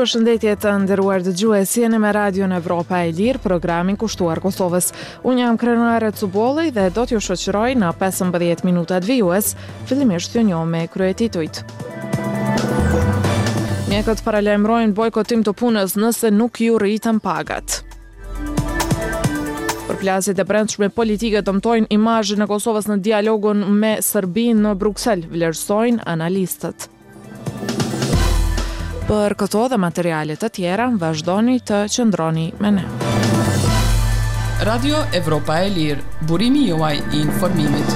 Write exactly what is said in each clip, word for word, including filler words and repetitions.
Përshëndetje të nderuar dëgjues, jeni me Radion Evropa e Lirë, programin kushtuar Kosovës. Unë jam Krenare Cubolli dhe do t'ju shoqëroj në pesëmbëdhjetë minutat vijues, fillimisht ju njoh me kryetitujt. Mjekët paralajmërojnë bojkotim të punës nëse nuk ju rritën pagat. Përplasjet e brendshme politike dëmtojnë imazhin e Kosovës në dialogun me Serbinë në Bruksel, vlerësojnë analistët. Për këto dhe materiale të tjera, vazhdoni të qëndroni me ne. Radio Evropa e Lirë, burimi juaj i informimit.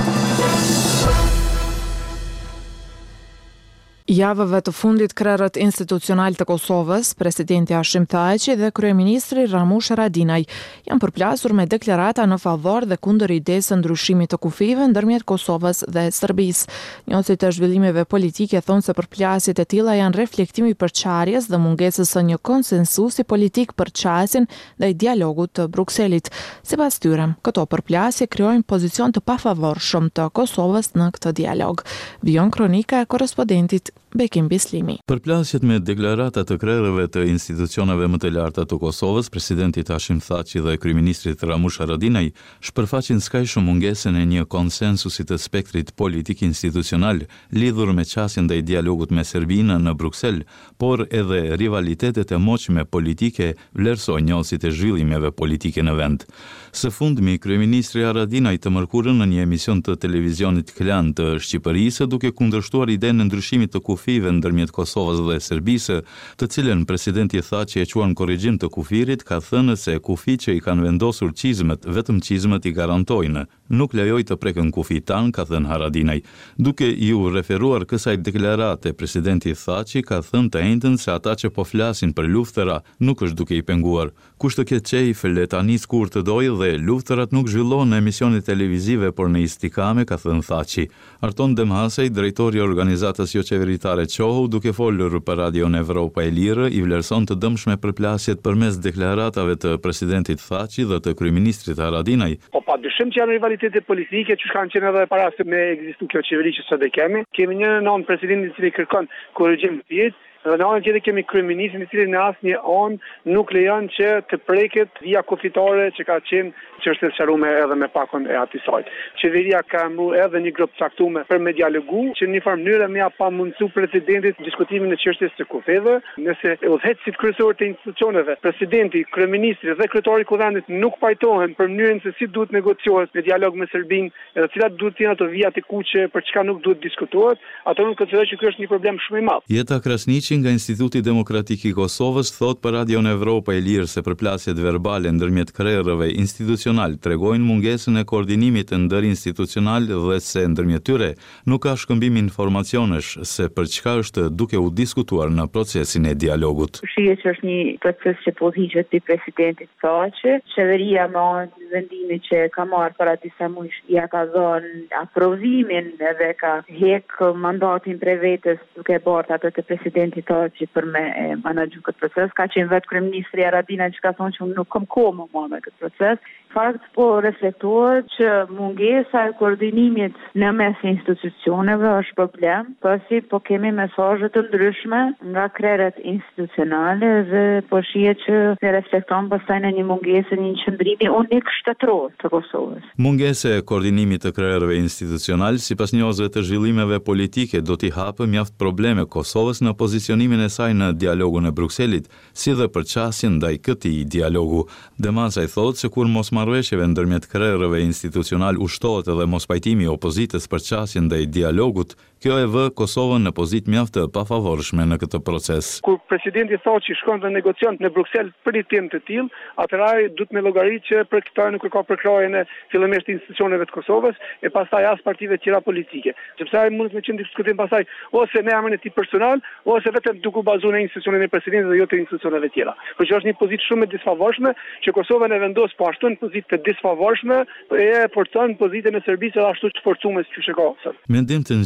Javëve të fundit krerët institucional të Kosovës, presidenti Hashim Thaçi dhe kryeministri Ramush Haradinaj janë përplasur me deklarata në favor dhe kundër idesë së ndryshimit të kufive ndërmjet Kosovës dhe Serbisë. Njohësit të zhvillimeve politike thonë se përplasjet e tilla janë reflektimi i përçarjes dhe mungesës së një konsensusi politik për çasjen ndaj dialogut të Brukselit. Sipas tyre, këto përplasje krijojnë pozicion të pafavorshëm të Kosovës në këtë dialog. Vijon kronika e korrespondentit Bekim Bislimi. Përplasjet me deklarata të krerëve të institucioneve më të larta të Kosovës, presidenti Hashim Thaçi dhe kryeministrit Ramush Haradinaj shpërfaqin skajshëm mungesën e një konsensusi të spektrit politik institucional lidhur me qasjen ndaj dialogut me Serbinë në Bruksel, por edhe rivalitetet e moçme politike vlerësojnë njohësit e zhvillimeve politike në vend. Së fundmi, kryeministri Haradinaj të mërkurën në një emision të televizionit Klan të Shqipërisë duke kundërshtuar idenë e ndryshimit të kufive ndërmjet Kosovës dhe Serbisë, të cilën presidenti Thaçi e quan korrigjim të kufirit, ka thënë se kufit që i kanë vendosur qizmet, vetëm qizmet i garantojnë. Nuk lejoj të preken kufit tanë, ka thënë Haradinaj. Duke ju referuar kësaj deklarate, presidenti Thaçi ka thënë të njëjtën se ata që po flasin për luftëra nuk është duke i penguar. Kush të ketë qejf le ta nis kur të dojë dhe luftërat nuk zhvillohen në emisione televizive, por në istikame, ka thënë Thaçi. Arton Demhasej, drejtori i organizatës jo qeveritare Qohu, duke folur për Radion Evropa e Lirë, i vlerëson të dëmshme përplasjet përmes deklaratave të presidentit Thaçi dhe të kryeministrit Haradinaj. Po pa dyshim që janë rivalitete politike që kanë qenë edhe para se me ekzistu kjo qeveri që sot e kemi. Kemi një nën presidentin i cili kërkon korrigjim të pjesë. Dhe në anën tjetër kemi kryeministrin i cili në asnjë anë nuk lejon që të preket via kufitare që ka qenë çështja e sqaruar edhe me pakon e atij sajt. Qeveria ka mbru edhe një grup caktuar për me dialogu që në një farë mënyrë më pa mundsu presidentit diskutimin e çështjes së kufeve, nëse udhëheqësit kryesorë të institucioneve, presidenti, kryeministri dhe kryetari i kuvendit nuk pajtohen për mënyrën se si duhet negociohet në dialog me Serbinë, edhe cilat duhet të jenë ato vija të kuqe për çka nuk duhet diskutohet, ato nuk konsideroj që ky është një problem shumë i madh. Jeta Krasniqi nga Instituti Demokratik i Kosovës thot për Radion Evropa e Lirë se përplasjet verbale ndërmjet krerëve institucional tregojnë mungesën e koordinimit ndër institucional dhe se ndërmjet tyre nuk ka shkëmbim informacionesh se për çka është duke u diskutuar në procesin e dialogut. Shihet që është një proces që po hiqet te presidenti Thaçi, qeveria me anë vendimi që ka marrë para disa muajsh ja ka dhënë aprovimin edhe ka hek mandatin prej vetes duke bërë atë të presidentit Thaçi për me menaxhu këtë proces. Ka qenë vetë kryeministri Haradinaj që ka thonë që unë nuk kam kohë më marrë me këtë proces. Fakt po reflektohet që mungesa e koordinimit në mes institucioneve është problem, pasi po kemi mesazhe të ndryshme nga krerët institucionale dhe po shihet që ne reflekton pastaj në një mungesë, një qëndrimi unik shtetëror të Kosovës. Mungesa e koordinimit të krerëve institucional, sipas njohësve të zhvillimeve politike, do t'i hapë mjaft probleme Kosovës në pozicionimin e saj në dialogun e Brukselit, si dhe për qasjen ndaj këtij dialogu. Demhasej thotë se kur mos marrëveshjeve ndërmjet krerëve institucional ushtohet edhe mos pajtimi i opozitës për qasjen ndaj dialogut, kjo e vë Kosovën në pozitë mjaft të pafavorshme në këtë proces. Kur presidenti Thaçi shkon dhe negocion në Bruksel për një temë të tillë, atëherë duhet me llogaritë që për këtë nuk ka përkrajen e fillimisht institucioneve të Kosovës e pastaj as partive të tjera politike. Sepse ai mund të qenë diskutim pastaj ose me emrin e tij personal ose vetëm duke u bazuar në institucionin e presidentit dhe jo të institucioneve tjera. Por që është një pozitë shumë e disfavorshme që Kosova e vendos po ashtu në pozitë të disfavorshme e forcon pozitën e Serbisë ashtu të forcuar siç e ka. Mendim të ngjashëm ka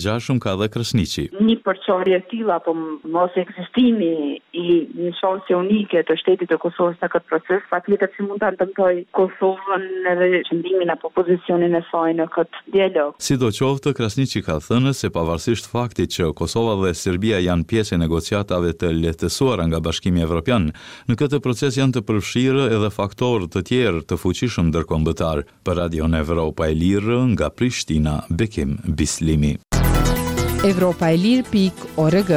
ka dhe Krasniqi. Një përçarje e tilla apo mos ekzistimi i një shanse unike të shtetit të Kosovës në këtë proces, patjetër si mund ta dëmtoj Kosovën edhe qëndimin apo pozicionin e saj në këtë dialog. Sidoqoftë, Krasniqi ka thënë se pavarësisht faktit që Kosova dhe Serbia janë pjesë e negociatave të lehtësuara nga Bashkimi Evropian, në këtë proces janë të përfshirë edhe faktorë të tjerë të fuqishëm ndërkombëtar. Për Radion Evropa e Lirë nga Prishtina, Bekim Bislimi. Evropa e Lirë pik org.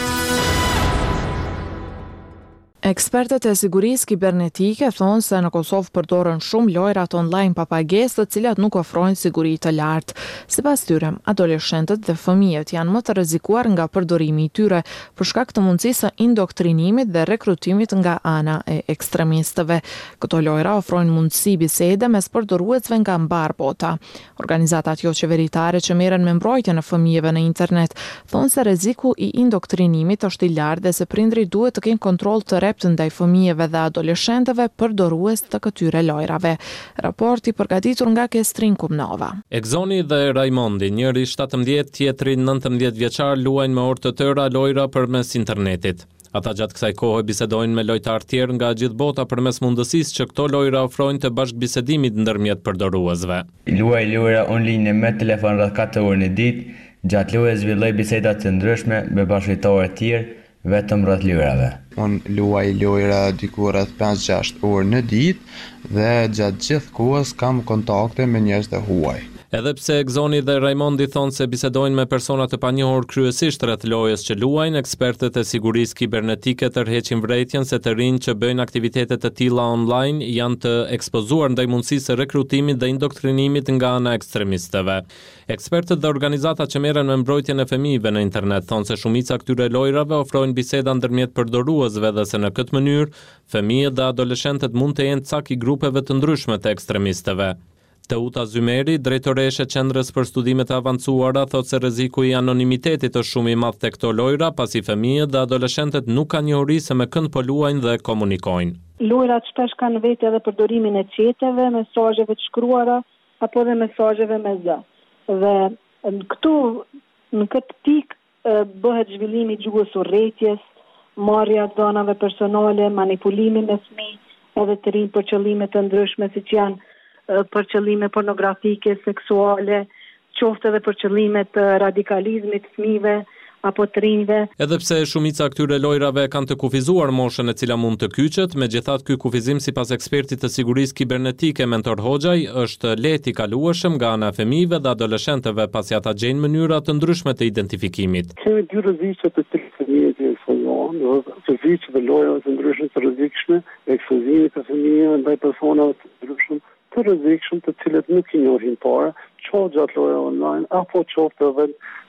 Ekspertët e sigurisë kibernetike thonë se në Kosovë përdoren shumë lojrat online pa pagesë, të cilat nuk ofrojnë siguri të lartë. Sipas tyre, adoleshentët dhe fëmijët janë më të rrezikuar nga përdorimi i tyre për shkak të mundësisë së indoktrinimit dhe rekrutimit nga ana e ekstremistëve. Këto lojra ofrojnë mundësi bisede mes përdoruesve nga mbar bota. Organizatat jo qeveritare që merren me mbrojtjen e fëmijëve në internet thonë se rreziku i indoktrinimit është i lartë dhe se prindrit duhet të kenë kontroll të të ndaj fëmijëve dhe adoleshentëve përdorues të këtyre lojrave. Raporti përgatitur nga Kestrin Kumnova. Exoni dhe Raimondi, njëri shtatëmbëdhjetë, tjetri nëntëmbëdhjetë vjeçar, luajnë me orë të tëra lojra përmes internetit. Ata gjatë kësaj kohe bisedojnë me lojtarë tjerë nga gjithë bota përmes mundësisë që këto lojra ofrojnë të bashkëbisedimit ndërmjet përdoruesve. Luaj lojra online me telefon rreth katër orë në ditë, gjatë lojës zhvilloj biseda të ndryshme me bashkëtorë të tjerë, vetëm rreth lojrave. Unë luaj lojra diku rreth pesë gjashtë orë në ditë dhe gjatë gjithë kohës kam kontakte me njerëz të huaj. Edhe pse Exoni dhe Raimondi thonë se bisedojnë me persona të panjohur kryesisht rreth lojës që luajnë, ekspertët e sigurisë kibernetike tërheqin vërejtjen se të rinj që bëjnë aktivitete të tilla online janë të ekspozuar ndaj mundësisë së rekrutimit dhe indoktrinimit nga ana ekstremistëve. Ekspertët dhe organizatat që merren me mbrojtjen e fëmijëve në internet thonë se shumica këtyre lojrave ofrojnë biseda ndërmjet përdoruesve dhe se në këtë mënyrë fëmijët dhe adoleshentët mund të jenë cak i grupeve të ndryshme të ekstremistëve. Teuta Zymeri, drejtoreshe e Qendrës për Studime të Avancuara, thotë se rreziku i anonimitetit është shumë i madh tek këto lojra, pasi fëmijët dhe adoleshentët nuk kanë njohuri se me kënd po luajnë dhe komunikojnë. Lojrat shpesh kanë vetë edhe përdorimin e chateve, mesazheve të shkruara apo dhe mesazheve me zë. Dhe këtu në këtë pikë bëhet zhvillimi i gjuhës urrëties, marrja e dhënave personale, manipulimi me fëmijë edhe të rinj për qëllime të ndryshme siç janë për qëllime pornografike, seksuale, qoftë edhe për qëllime të radikalizmit fëmijëve apo të rinjve. Edhe pse shumica këtyre lojrave kanë të kufizuar moshën e cila mund të kyçet, megjithatë ky kufizim sipas ekspertit të sigurisë kibernetike Mentor Hoxhaj është lehtë i kalueshëm nga ana e fëmijëve dhe adoleshentëve pasi ata gjejnë mënyra të ndryshme të identifikimit. Kemi dy rreziqe të fëmijët e informuar, rreziqe të lojrave të ndryshme të rrezikshme, ekspozimit të fëmijëve ndaj personave të ndryshëm të rrezikshëm të cilët nuk i njohin para, qoftë gjatë lojrave online apo qoftë edhe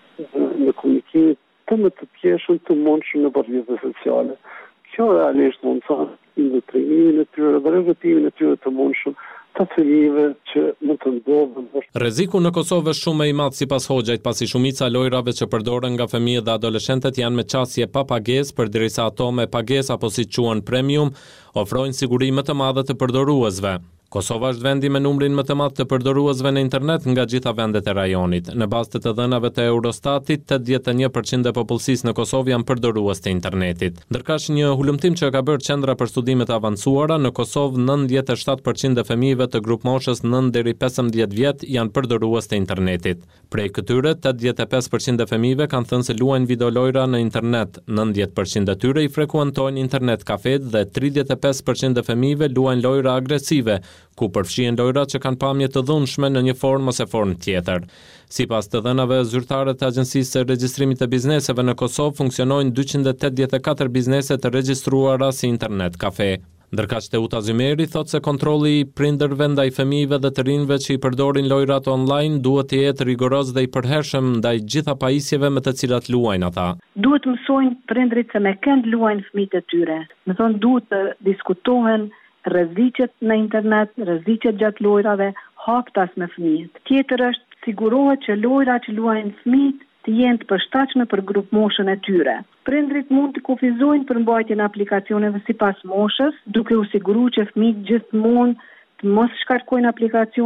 në komunikimin të më të pjeshëm të mundshëm në rrjetet sociale. Kjo realisht mund të thonë indoktrinimin e tyre dhe rekrutimin e tyre të mundshëm të fëmijëve që mund të ndodhen. Rreziku në Kosovë është shumë i madh sipas Hoxhajt, pasi shumica lojrave që përdoren nga fëmijët dhe adoleshentët janë me qasje pa pagesë, përderisa ato me pagesë apo si quhen premium ofrojnë siguri më të madhe të përdoruesve. Kosova është vendi me numrin më të madh të përdoruesve në internet nga gjitha vendet e rajonit. Në bazë të të dhënave të Eurostatit, tetëdhjetë e një përqind e popullsisë në Kosovë janë përdorues të internetit. Ndërkaq një hulumtim që ka bërë Qendra për Studime të Avancuara, në Kosovë nëntëdhjetë e shtatë përqind e fëmijëve të grup moshës nëntë deri pesëmbëdhjetë vjet janë përdorues të internetit. Prej këtyre, tetëdhjetë e pesë përqind e fëmijëve kanë thënë se luajnë videolojra në internet, nëntëdhjetë përqind e tyre i frekuentojnë internet kafet dhe tridhjetë e pesë përqind e fëmijëve luajnë lojra agresive, ku përfshihen lojrat që kanë pamje të dhunshme në një formë ose formë tjetër. Sipas të dhënave zyrtare të Agjencisë së Regjistrimit të Bizneseve në Kosovë, funksionojnë dyqind e tetëdhjetë e katër biznese të regjistruara si internet kafe. Ndërkaq Teuta Zymeri thotë se kontrolli i prindërve ndaj fëmijëve dhe të rinjve që i përdorin lojrat online duhet të jetë rigoroz dhe i përhershëm ndaj gjitha pajisjeve me të cilat luajnë ata. Duhet mësojnë prindrit se me kënd luajnë fëmijët e tyre. Me thonë duhet të diskutohen rreziqet në internet, rreziqet gjatë lojrave, haptas me fëmijët. Tjetër është sigurohet që lojrat që luajnë fëmijët të jenë të përshtatshme për grup moshën e tyre. Prindrit mund të kufizojnë për mbajtjen e aplikacioneve sipas moshës, duke u siguruar që fëmijët gjithmonë të mos shkarkojnë aplikacione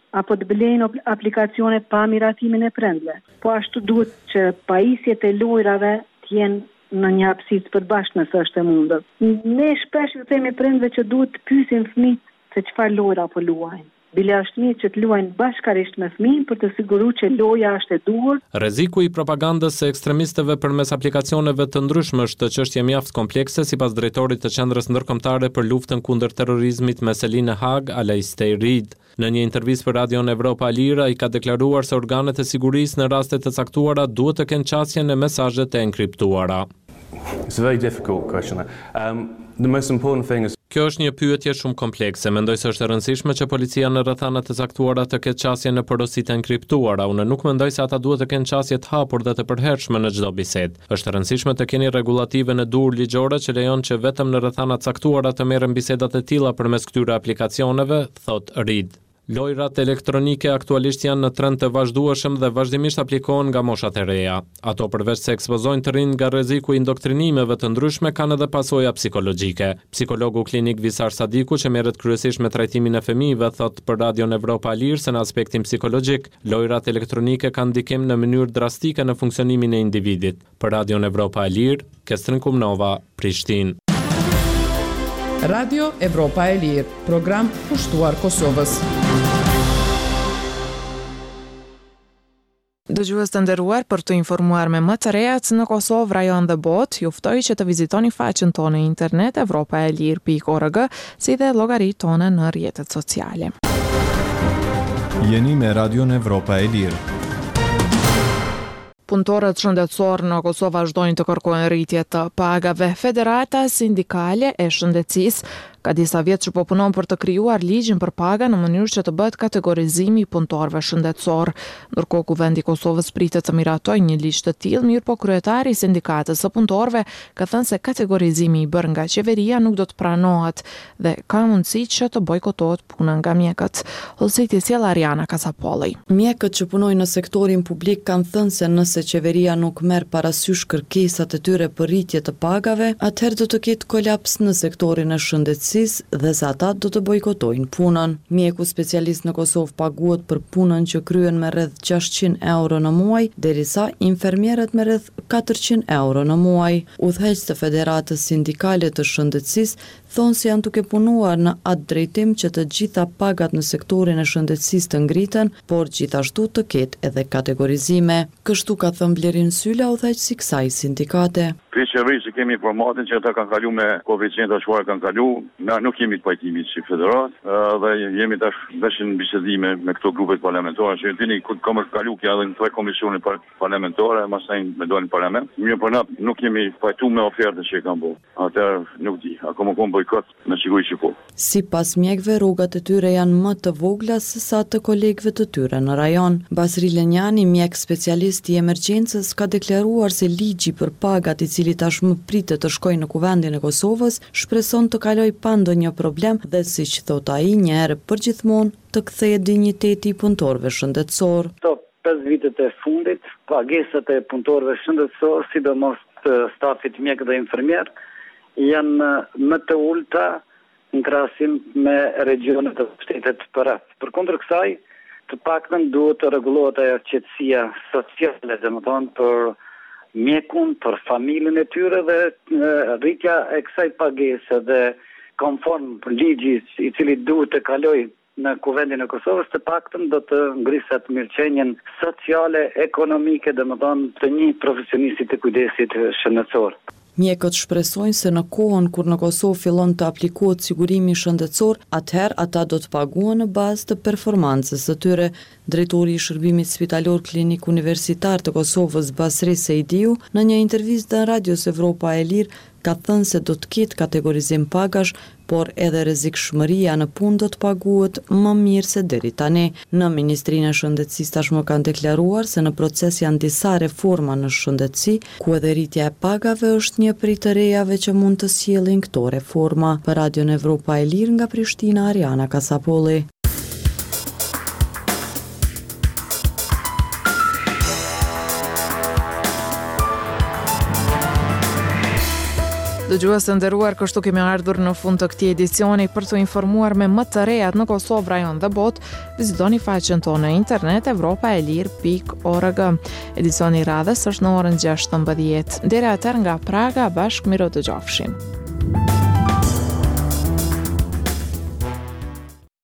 apo të blejnë aplikacione pa miratimin e prindve. Po ashtu duhet që pajisjet e lojrave të jenë në një hapësirë të përbashkët nëse është e mundur. Ne shpesh ju themi prindve që duhet të pyesin fëmijët se çfarë lojra po luajnë. Bile është mirë që të luajnë bashkarisht me fëmijën për të siguruar që loja është e duhur. Rreziku i propagandës së ekstremistëve përmes aplikacioneve të ndryshme është çështje mjaft komplekse, sipas drejtorit të Qendrës Ndërkombëtare për Luftën kundër Terrorizmit me selinë në Hag, Alastair Reid. Në një intervistë për Radion Evropa Lira, ai ka deklaruar se organet e sigurisë në raste të caktuara duhet të kenë qasje në mesazhet e enkriptuara. It's a very difficult question. Um, the most important thing is Kjo është një pyetje shumë komplekse. Mendoj se është e rëndësishme që policia në rrethana të caktuara të ketë qasje në porositë enkriptuara. Unë nuk mendoj se ata duhet të kenë qasje të hapur dhe të përhershme në çdo bisedë. Është e rëndësishme të keni rregullative në dur ligjore që lejon që vetëm në rrethana të caktuara të merren bisedat e tilla përmes këtyre aplikacioneve, thot Reid. Lojrat elektronike aktualisht janë në trend të vazhdueshëm dhe vazhdimisht aplikohen nga moshat e reja. Ato përveç se ekspozojnë të rinj nga rreziku i indoktrinimeve të ndryshme, kanë edhe pasoja psikologjike. Psikologu klinik Visar Sadiku, që merret kryesisht me trajtimin e fëmijëve, thot për Radion Evropa Lirë se në aspektin psikologjik, lojrat elektronike kanë ndikim në mënyrë drastike në funksionimin e individit. Për Radion Evropa Lirë, Kestrin Kumnova, Prishtinë. Radio Evropa e Lirë, program pushtuar Kosovës. Dëgjues të nderuar, për të informuar me më të rejat në Kosovë, rajon dhe botë, ju ftoj që të vizitoni faqen tonë internet evropa e lirë pikë org, si dhe llogaritë tona në rrjetet sociale. Jeni me Radion Evropa e Lirë. Punëtorët shëndetësor në Kosovë vazhdojnë të kërkojnë rritje të pagave. Federata Sindikale e Shëndetësisë ka disa vjet që po punon për të krijuar ligjin për paga në mënyrë që të bëhet kategorizimi i punëtorëve shëndetësor. Ndërkohë Kuvendi i Kosovës pritet të miratojë një ligj të tillë, mirë po kryetari i sindikatës së punëtorëve ka thënë se kategorizimi i bërë nga qeveria nuk do të pranohet dhe ka mundësi që të bojkotohet puna nga mjekët. Hollësiti sjell Ariana Kasapolli. Mjekët që punojnë në sektorin publik kanë thënë se nëse qeveria nuk merr parasysh kërkesat e tyre për rritje të pagave, atëherë do të ketë kolaps në sektorin e shëndetësisë dhe se ata do të bojkotojnë punën. Mjeku specialist në Kosovë paguhet për punën që kryen me rreth gjashtëqind euro në muaj, derisa infermierët me rreth katërqind euro në muaj. Udhëheqës të Federatës Sindikale të Shëndetësisë thonë se janë duke punuar në atë drejtim që të gjitha pagat në sektorin e shëndetësisë të ngriten, por gjithashtu të ketë edhe kategorizime. Kështu ka thënë Blerin Syla, udhëheqësi i kësaj sindikate. Për qeverisë që kemi informatin që ata kanë kalu me koeficienta çfarë kanë kalu, na nuk jemi të pajtimit si federat dhe jemi tash veshin bisedime me këto grupet parlamentare që dini ku kanë kalu kja edhe në tre komisione parlamentare, pastaj me dalin parlament. Mirë po na nuk jemi pajtuar me ofertën që kanë bërë. Atëherë nuk di, akoma kom bojkot në siguri që po. Sipas mjekëve, rrogat e tyre janë më të vogla se sa të kolegëve të tyre në rajon. Basri Lenjani, mjek specialist i emergjencës, ka deklaruar se ligji për pagat i cili tashmë pritet të shkojë në Kuvendin e Kosovës, shpreson të kalojë pa ndonjë problem dhe siç thot ai, një herë përgjithmonë të kthehet dinjiteti i punëtorëve shëndetësor. Këto pesë vitet e fundit, pagesat e punëtorëve shëndetësor, sidomos të stafit mjek dhe infermier, janë më të ulta në krahasim me regionet e shtetit përreth. Përkundër kësaj, të paktën duhet të rregullohet ajo qetësia sociale, domethënë për mjekun, për familjen e tyre dhe rritja e kësaj pagese dhe konform ligjit i cili duhet të kalojë në Kuvendin e Kosovës, të paktën do të ngriset mirëqenien sociale, ekonomike, domethënë të një profesionisti të kujdesit shëndetësor. Mjekët shpresojnë se në kohën kur në Kosovë fillon të aplikohet sigurimi shëndetësor, atëherë ata do të paguhen në bazë të performancës së tyre. Drejtori i Shërbimit Spitalor Klinik Universitar të Kosovës, Basri Seidiu, në një intervistë në Radios Evropa e Lirë, ka thënë se do të ketë kategorizim pagash, por edhe rrezikshmëria në punë do të paguhet më mirë se deri tani. Në Ministrinë e Shëndetësisë tashmë kanë deklaruar se në proces janë disa reforma në shëndetësi, ku edhe rritja e pagave është një prej të rejave që mund të sjellin këto reforma. Për Radion Evropa e Lirë nga Prishtina, Ariana Kasapolli. Dëgjues të nderuar, kështu kemi ardhur në fund të këtij edicioni. Për të informuar me më të rejat në Kosovë, rajon dhe botë, vizitoni faqen tonë në internet evropa e lirë pikë org. Edicioni i radhës është në orën gjashtëmbëdhjetë. Deri atëherë nga Praga, bashkë miro dëgjofshim.